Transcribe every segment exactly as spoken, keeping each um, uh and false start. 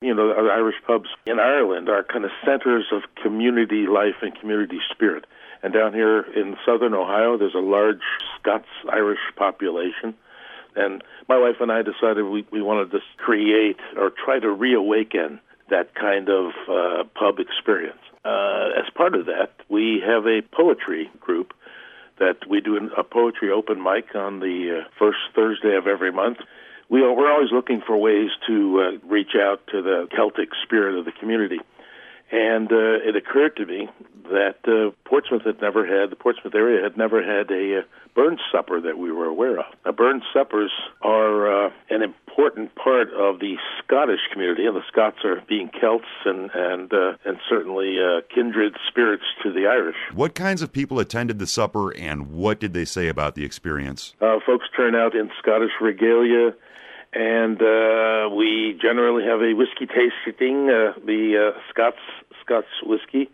you know, our Irish pubs in Ireland are kind of centers of community life and community spirit. And down here in southern Ohio, there's a large Scots-Irish population. And my wife and I decided we, we wanted to create or try to reawaken that kind of uh, pub experience. Uh, as part of that, we have a poetry group that we do a poetry open mic on the uh, first Thursday of every month. We are, we're always looking for ways to uh, reach out to the Celtic spirit of the community. And uh, it occurred to me that uh, Portsmouth had never had, the Portsmouth area had never had a uh, Burns supper that we were aware of. Now, Burns suppers are uh, an important part of the Scottish community, and the Scots are being Celts and and uh, and certainly uh, kindred spirits to the Irish. What kinds of people attended the supper, and what did they say about the experience? Uh, folks turn out in Scottish regalia, and uh, we generally have a whiskey tasting, uh, the uh, Scots Scots whiskey,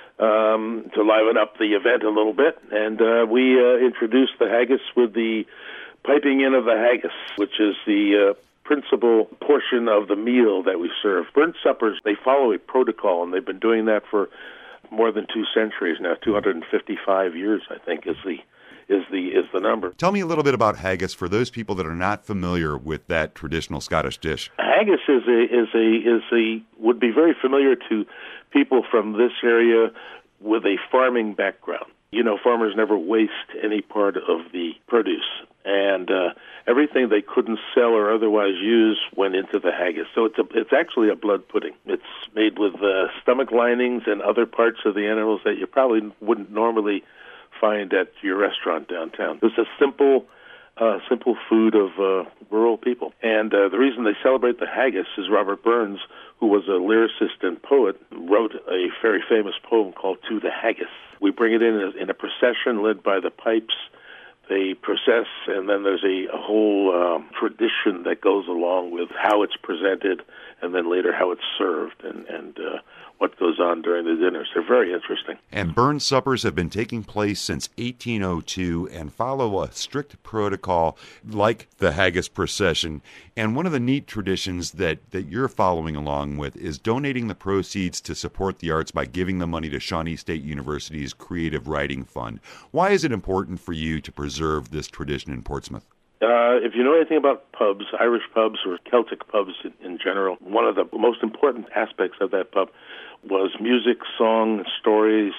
um, to liven up the event a little bit. And uh, we uh, introduced the haggis with the piping in of the haggis, which is the uh, principal portion of the meal that we serve. Burns suppers, they follow a protocol, and they've been doing that for more than two centuries now. two hundred fifty-five years, I think, is the is the is the number. Tell me a little bit about haggis for those people that are not familiar with that traditional Scottish dish. Haggis is a is a is a would be very familiar to people from this area with a farming background. You know, farmers never waste any part of the produce, and uh, everything they couldn't sell or otherwise use went into the haggis. So it's a, it's actually a blood pudding. It's made with uh, stomach linings and other parts of the animals that you probably wouldn't normally find at your restaurant downtown. It's a simple, uh, simple food of uh, rural people. And uh, the reason they celebrate the haggis is Robert Burns, who was a lyricist and poet, wrote a very famous poem called To the Haggis. We bring it in a, in a procession led by the pipes. They process, and then there's a, a whole um, tradition that goes along with how it's presented, and then later how it's served, and, and uh, what goes on during the dinners. They're very interesting. And Burns suppers have been taking place since eighteen oh two and follow a strict protocol like the haggis procession. And one of the neat traditions that, that you're following along with is donating the proceeds to support the arts by giving the money to Shawnee State University's Creative Writing Fund. Why is it important for you to preserve this tradition in Portsmouth? Uh, if you know anything about pubs, Irish pubs or Celtic pubs in, in general, one of the most important aspects of that pub was music, song, stories,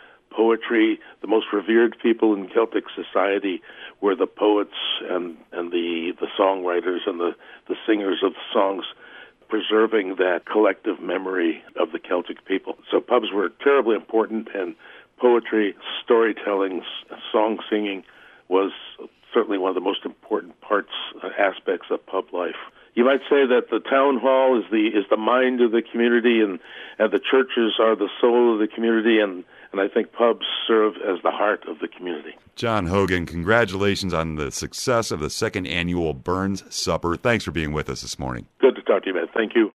poetry. The most revered people in Celtic society were the poets and, and the, the songwriters and the, the singers of the songs, preserving that collective memory of the Celtic people. So pubs were terribly important, and poetry, storytelling, song singing was certainly one of the most important parts, uh, aspects of pub life. You might say that the town hall is the is the mind of the community, and, and the churches are the soul of the community, and, and I think pubs serve as the heart of the community. John Hogan, congratulations on the success of the second annual Burns Supper. Thanks for being with us this morning. Good to talk to you, man. Thank you.